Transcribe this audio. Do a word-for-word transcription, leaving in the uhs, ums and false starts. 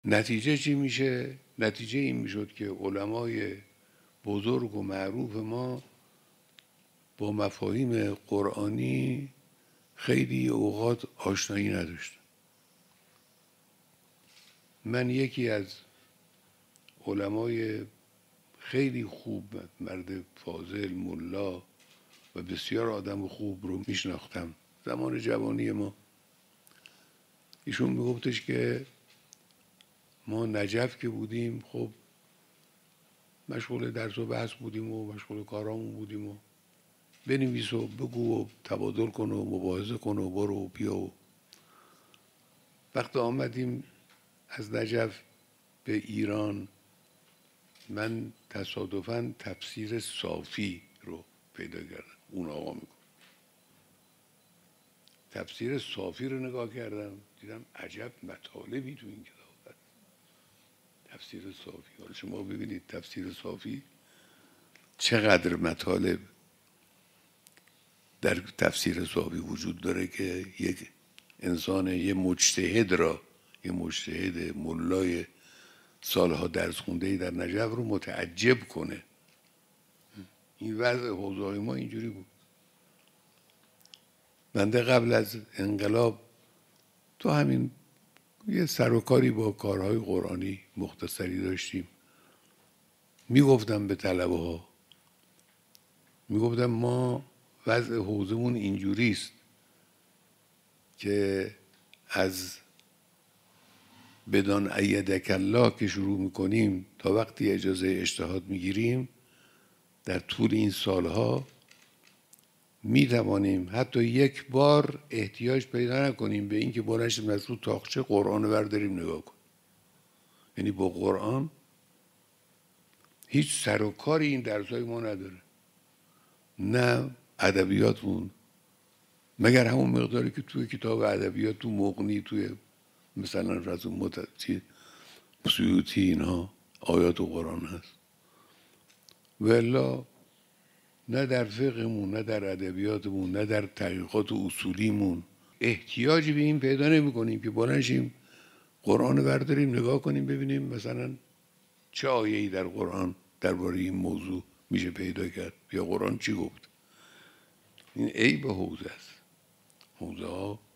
نتیجه چی میشه؟ نتیجه این میشد که علمای بزرگ و معروف ما با مفاهیم قرآنی خیلی اوقات آشنایی نداشتن. من یکی از علمای خیلی خوب، مرد فاضل، ملا و بسیار آدم خوب رو میشناختم زمان جوانی ما. ایشون میگفتش که ما نجف که بودیم خب مشغول درس و بحث بودیم و مشغول کارامون بودیم و بنویس و بگو و تبادل کن و مباحثه کن و برو و بیا. و وقتی آمدیم از نجف به ایران، من تصادفاً تفسیر صافی رو پیدا کردم. اون آقا میگفت تفسیر صافی رو نگاه کردم، دیدم عجب مطالبی تو این کتاب هست. تفسیر صافی، حالا شما ببینید تفسیر صافی چقدر مطالب در تفسیر صافی وجود داره که یک انسان، یه مجتهد را، یه مجتهد ملای سالها درس خونده در نجف رو متعجب کنه. این وضع حوزه ما اینجوری بود. بنده قبل از انقلاب تو همین یه سر و کاری با کارهای قرآنی مختصری داشتیم. میگفتم به طلبه ها، میگفتم ما وضع حوزمون اینجوری است که از بدان ایدک الله که شروع میکنیم تا وقتی اجازه اجتهاد میگیریم، در طول این سالها میتوانیم حتی یک بار احتیاج پیدا نکنیم به اینکه بلنشیم از رو تاقچه قرآن رو برداریم نگاه کنیم. یعنی با قرآن هیچ سر و کاری این درسای ما نداره، نه ادبیاتمون، مگر همون مقداری که توی کتاب ادبیات، تو مغنی، توی مثلا رسوم متعطی سیوطی اینها آیات و قرآن هست. والا نه در فقهمون، نه در ادبیاتمون، نه در تحقیقات اصولیمون احتیاجی به این پیدا نمی کنیم که بلنشیم قرآن رو برداریم نگاه کنیم ببینیم مثلا چه آیه‌ای در قرآن درباره این موضوع میشه پیدا کرد یا قرآن چی گفت. این عیب حوزه است. حوزه ها